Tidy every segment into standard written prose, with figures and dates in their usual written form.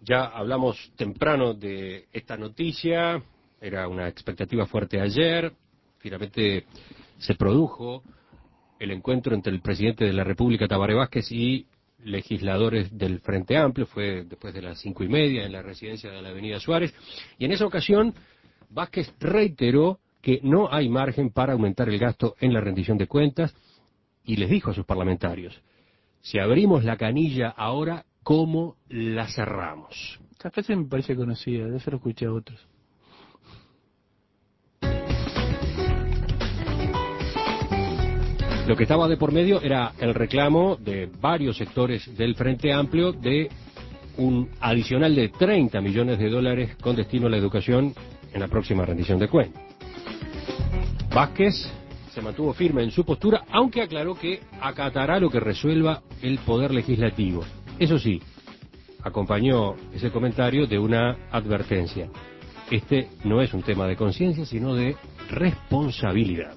Ya hablamos temprano de esta noticia, era una expectativa fuerte ayer, finalmente se produjo el encuentro entre el presidente de la República, Tabaré Vázquez, y legisladores del Frente Amplio, fue después de las 5:30 en la residencia de la Avenida Suárez, y en esa ocasión Vázquez reiteró que no hay margen para aumentar el gasto en la rendición de cuentas, y les dijo a sus parlamentarios: si abrimos la canilla ahora, ¿cómo la cerramos? Esta frase me parece conocida, de eso lo escuché a otros. Lo que estaba de por medio era el reclamo de varios sectores del Frente Amplio de un adicional de 30 millones de dólares con destino a la educación en la próxima rendición de cuentas. Vázquez se mantuvo firme en su postura, aunque aclaró que acatará lo que resuelva el Poder Legislativo. Eso sí, acompañó ese comentario de una advertencia: este no es un tema de conciencia, sino de responsabilidad.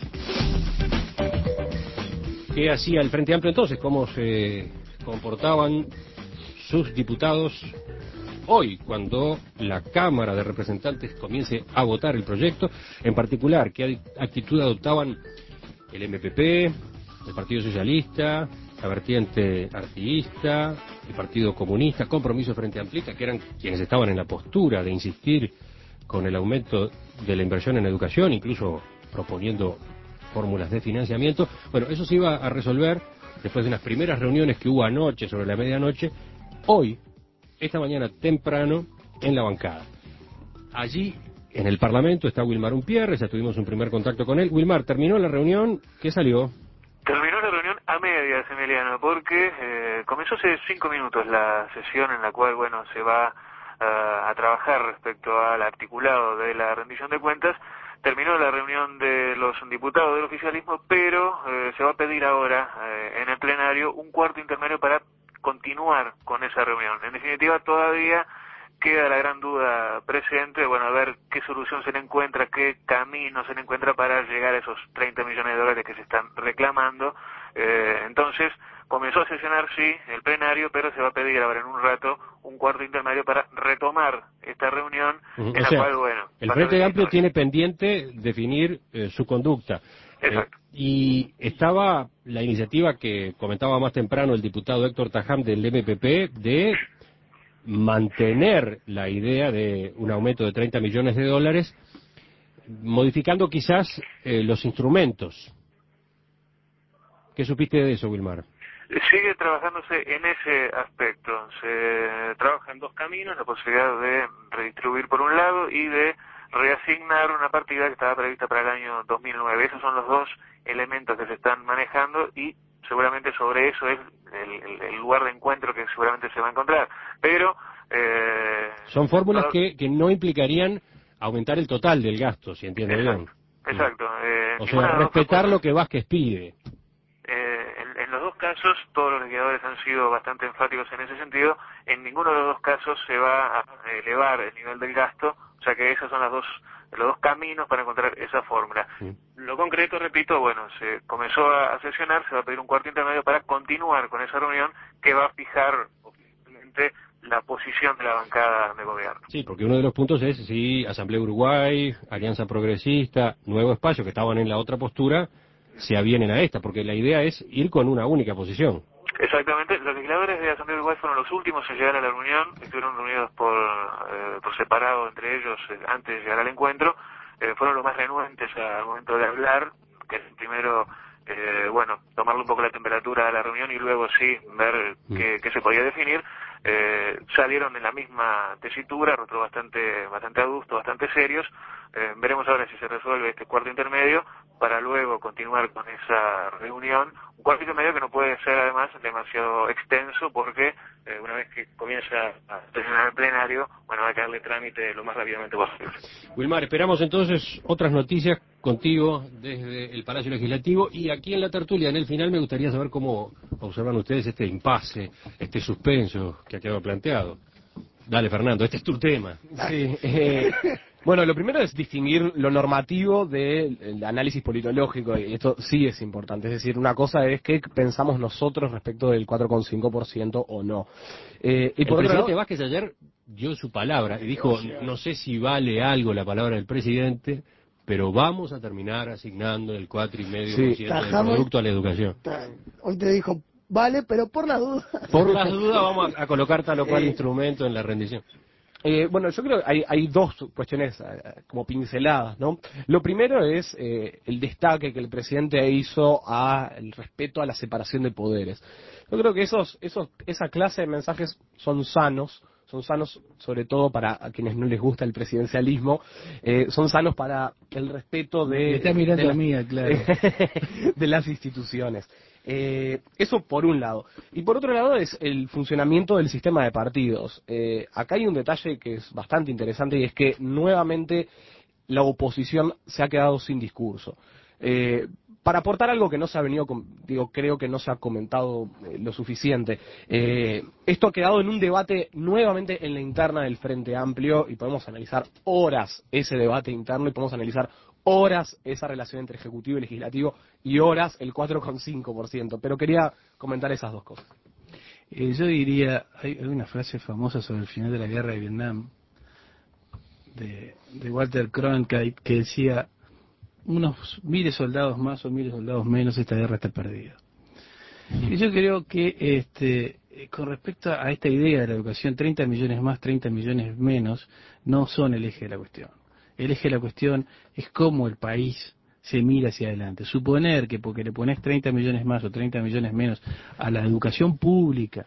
¿Qué hacía el Frente Amplio entonces? ¿Cómo se comportaban sus diputados hoy, cuando la Cámara de Representantes comience a votar el proyecto? En particular, ¿qué actitud adoptaban el MPP, el Partido Socialista, la vertiente artiguista, el Partido Comunista, Compromiso Frente Amplista, que eran quienes estaban en la postura de insistir con el aumento de la inversión en educación, incluso proponiendo fórmulas de financiamiento? Bueno, eso se iba a resolver después de unas primeras reuniones que hubo anoche, sobre la medianoche, hoy, esta mañana temprano, en la bancada. Allí, en el Parlamento, está Wilmar Umpierre, ya tuvimos un primer contacto con él. Wilmar, ¿terminó la reunión? ¿Qué salió? Terminó la reunión a medias, Emiliano, porque comenzó hace 5 minutos la sesión en la cual, bueno, se va a trabajar respecto al articulado de la rendición de cuentas. Terminó la reunión de los diputados del oficialismo, pero se va a pedir ahora en el plenario un cuarto intermedio para continuar con esa reunión. En definitiva, todavía queda la gran duda presente, bueno, a ver qué solución se le encuentra, qué camino se le encuentra para llegar a esos 30 millones de dólares que se están reclamando. Entonces, comenzó a sesionar, sí, el plenario, pero se va a pedir ahora en un rato un cuarto intermedio para retomar esta reunión, en la cual, bueno... El Frente Amplio tiene pendiente definir su conducta. Exacto. Y estaba la iniciativa que comentaba más temprano el diputado Héctor Tajam del MPP de mantener la idea de un aumento de 30 millones de dólares, modificando quizás los instrumentos. ¿Qué supiste de eso, Wilmar? Sigue trabajándose en ese aspecto. Se trabaja en dos caminos: la posibilidad de redistribuir por un lado y de reasignar una partida que estaba prevista para el año 2009. Esos son los dos elementos que se están manejando y seguramente sobre eso es el lugar de encuentro que seguramente se va a encontrar. Pero... son fórmulas que no implicarían aumentar el total del gasto, si entiendo bien. Exacto. O sea, respetar lo que Vázquez pide. En los dos casos, todos los legisladores han sido bastante enfáticos en ese sentido. En ninguno de los dos casos se va a elevar el nivel del gasto, o sea que esos son los dos caminos para encontrar esa fórmula. Lo concreto, repito, bueno, se comenzó a sesionar, se va a pedir un cuarto intermedio para continuar con esa reunión que va a fijar oficialmente la posición de la bancada de gobierno. Sí, porque uno de los puntos es si Asamblea Uruguay, Alianza Progresista, Nuevo Espacio, que estaban en la otra postura, se avienen a esta, porque la idea es ir con una única posición. Exactamente. Los legisladores de Asamblea Uruguay fueron los últimos en llegar a la reunión, estuvieron reunidos por separado entre ellos antes de llegar al encuentro, fueron los más renuentes al momento de hablar, que es primero, tomarle un poco la temperatura a la reunión y luego sí ver qué se podía definir. Salieron en la misma tesitura, rostros bastante adustos, bastante serios. Veremos ahora si se resuelve este cuarto intermedio para luego continuar con esa reunión. Un cuarto intermedio que no puede ser además demasiado extenso porque una vez que comienza a sesionar el plenario, bueno, va a darle trámite lo más rápidamente posible. Wilmar, esperamos entonces otras noticias contigo desde el Palacio Legislativo, y aquí en la tertulia, en el final, me gustaría saber cómo observan ustedes este impasse, este suspenso que ha quedado planteado. Dale, Fernando, este es tu tema. Sí, Bueno, lo primero es distinguir lo normativo del análisis politológico, y esto sí es importante. Es decir, una cosa es qué pensamos nosotros respecto del 4,5% o no. Y el por otro presidente lado, Vázquez ayer dio su palabra y dijo, no sé si vale algo la palabra del presidente, pero vamos a terminar asignando el 4,5% sí, del producto a la educación. Hoy te dijo, vale, pero por la duda. Por las dudas vamos a colocar tal o cual instrumento en la rendición. bueno, yo creo que hay dos cuestiones como pinceladas, ¿no? Lo primero es el destaque que el presidente hizo al respeto a la separación de poderes. Yo creo que esa clase de mensajes son sanos sobre todo para a quienes no les gusta el presidencialismo, son sanos para el respeto Me está mirando de la mía, claro. de las instituciones. Eso por un lado. Y por otro lado es el funcionamiento del sistema de partidos. Acá hay un detalle que es bastante interesante y es que nuevamente la oposición se ha quedado sin discurso. Para aportar algo que no se ha venido, creo que no se ha comentado lo suficiente. Esto ha quedado en un debate nuevamente en la interna del Frente Amplio y podemos analizar horas ese debate interno y podemos analizar horas esa relación entre Ejecutivo y Legislativo y horas el 4,5%. Pero quería comentar esas dos cosas. Yo diría, hay una frase famosa sobre el final de la guerra de Vietnam, de Walter Cronkite, que decía, unos 1.000 soldados más o 1.000 soldados menos, esta guerra está perdida. Y yo creo que con respecto a esta idea de la educación, 30 millones más, 30 millones menos, no son el eje de la cuestión. El eje de la cuestión es cómo el país se mira hacia adelante. Suponer que porque le pones 30 millones más o 30 millones menos a la educación pública,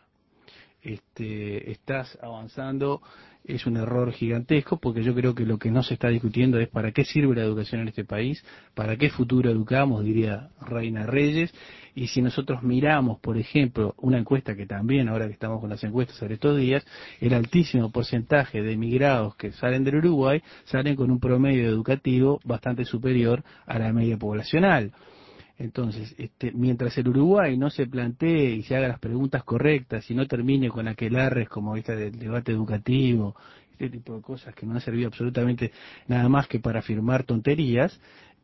estás avanzando, es un error gigantesco, porque yo creo que lo que no se está discutiendo es para qué sirve la educación en este país, para qué futuro educamos, diría Reina Reyes. Y si nosotros miramos, por ejemplo, una encuesta que también, ahora que estamos con las encuestas sobre estos días, el altísimo porcentaje de emigrados que salen del Uruguay salen con un promedio educativo bastante superior a la media poblacional. Entonces, mientras el Uruguay no se plantee y se haga las preguntas correctas y no termine con aquelarres como esta del debate educativo, este tipo de cosas que no han servido absolutamente nada más que para afirmar tonterías,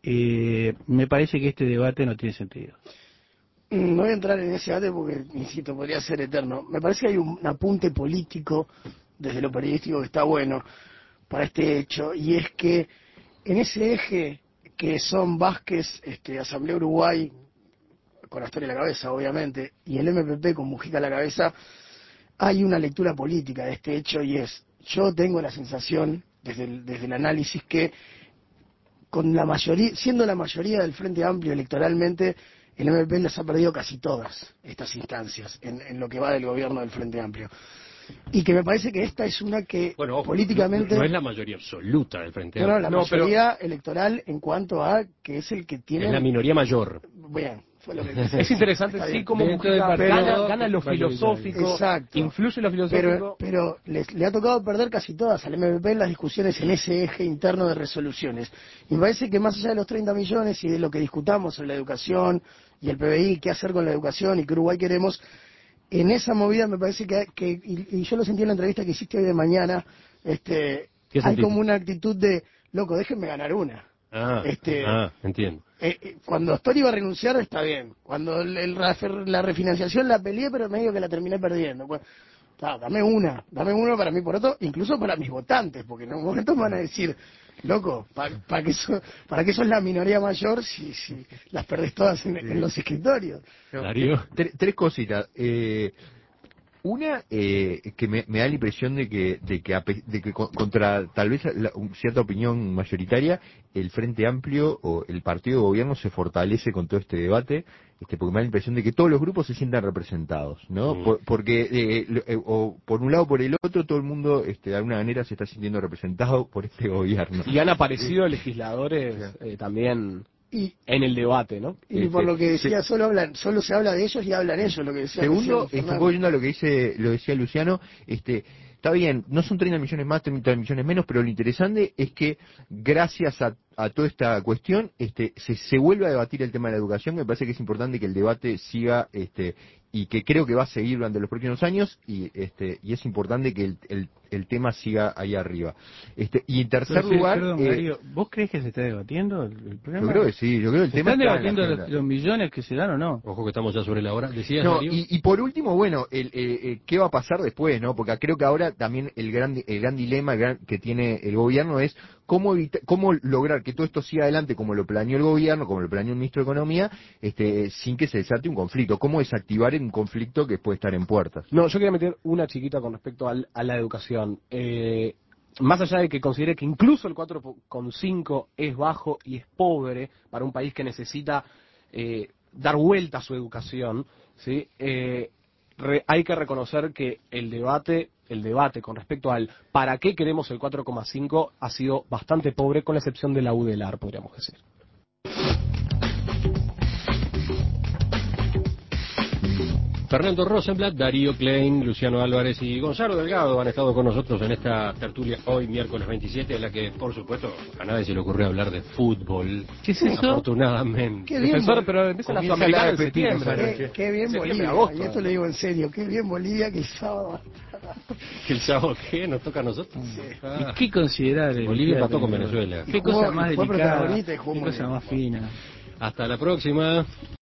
me parece que este debate no tiene sentido. No voy a entrar en ese debate porque, insisto, podría ser eterno. Me parece que hay un apunte político desde lo periodístico que está bueno para este hecho, y es que en ese eje que son Vázquez, Asamblea Uruguay, con Astori a la cabeza, obviamente, y el MPP con Mujica a la cabeza, hay una lectura política de este hecho, y es, yo tengo la sensación, desde el análisis, que con la mayoría, siendo la mayoría del Frente Amplio electoralmente, el MPP las ha perdido casi todas estas instancias en lo que va del gobierno del Frente Amplio. Y que me parece que esta es una que Bueno, políticamente... no es la mayoría absoluta del Frente No, Amplio. la mayoría electoral en cuanto a que es el que tiene... Es la minoría mayor. Bien, fue lo que quise. Es interesante, sí, como Mujica gana lo filosófico, exacto, influye lo filosófico. Pero le ha tocado perder casi todas al MPP en las discusiones en ese eje interno de resoluciones. Y me parece que más allá de los 30 millones y de lo que discutamos sobre la educación y el PBI, qué hacer con la educación y qué Uruguay queremos, en esa movida me parece que y yo lo sentí en la entrevista que hiciste hoy de mañana, hay como una actitud de, loco, déjenme ganar una. Entiendo. Cuando Astori iba a renunciar está bien, cuando la refinanciación la peleé, pero medio que la terminé perdiendo. Pues, dame una para mí por otro, incluso para mis votantes, porque en un momento me van a decir, loco, ¿para qué sos la minoría mayor si las perdés todas en los escritorios? Darío. Tres cositas. Una, que me da la impresión de que contra tal vez cierta opinión mayoritaria, el Frente Amplio o el partido de gobierno se fortalece con todo este debate, porque me da la impresión de que todos los grupos se sientan representados, ¿no? Porque o por un lado o por el otro, todo el mundo de alguna manera se está sintiendo representado por este gobierno. Y han aparecido legisladores también en el debate, ¿no? Y por lo que decía, solo se habla de ellos y hablan ellos, lo que decía. Segundo, volviendo a lo que lo decía Luciano, está bien, no son 30 millones más, 30 millones menos, pero lo interesante es que gracias a toda esta cuestión se vuelve a debatir el tema de la educación. Me parece que es importante que el debate siga y que creo que va a seguir durante los próximos años, y es importante que el tema siga ahí arriba. Y en tercer lugar, perdón, Darío, ¿vos crees que se está debatiendo el problema? yo creo que sí, yo creo que el ¿Se tema están está en la debatiendo agenda. los millones que se dan o no? Ojo que estamos ya sobre la hora. ¿Decías, No, Darío? y por último, bueno, ¿qué va a pasar después, no? Porque creo que ahora también el gran dilema que tiene el gobierno es cómo lograr que todo esto siga adelante como lo planeó el gobierno, como lo planeó el ministro de Economía, sin que se desate un conflicto. ¿Cómo desactivar un conflicto que puede estar en puertas? No, yo quería meter una chiquita con respecto a la educación. Más allá de que considere que incluso el 4,5 es bajo y es pobre para un país que necesita dar vuelta a su educación, ¿sí? Hay que reconocer que el debate con respecto al para qué queremos el 4,5 ha sido bastante pobre, con la excepción de la UDELAR, podríamos decir. Fernando Rosenblatt, Darío Klein, Luciano Álvarez y Gonzalo Delgado han estado con nosotros en esta tertulia hoy, miércoles 27, en la que, por supuesto, a nadie se le ocurrió hablar de fútbol. ¿Qué es eso? Afortunadamente. Qué bien, Defensor, pero empiezan a Sudamericana en septiembre. qué bien Septiembre, Bolivia, agosto. y esto lo digo en serio, qué bien Bolivia que el sábado. ¿Que el sábado qué? ¿Nos toca a nosotros? ¿Y qué considerar? Bolivia empató con Venezuela. ¿Qué cosa Jugó- más fue delicada? protagonista y jugó ¿Qué muy cosa bien. más fina? Hasta la próxima.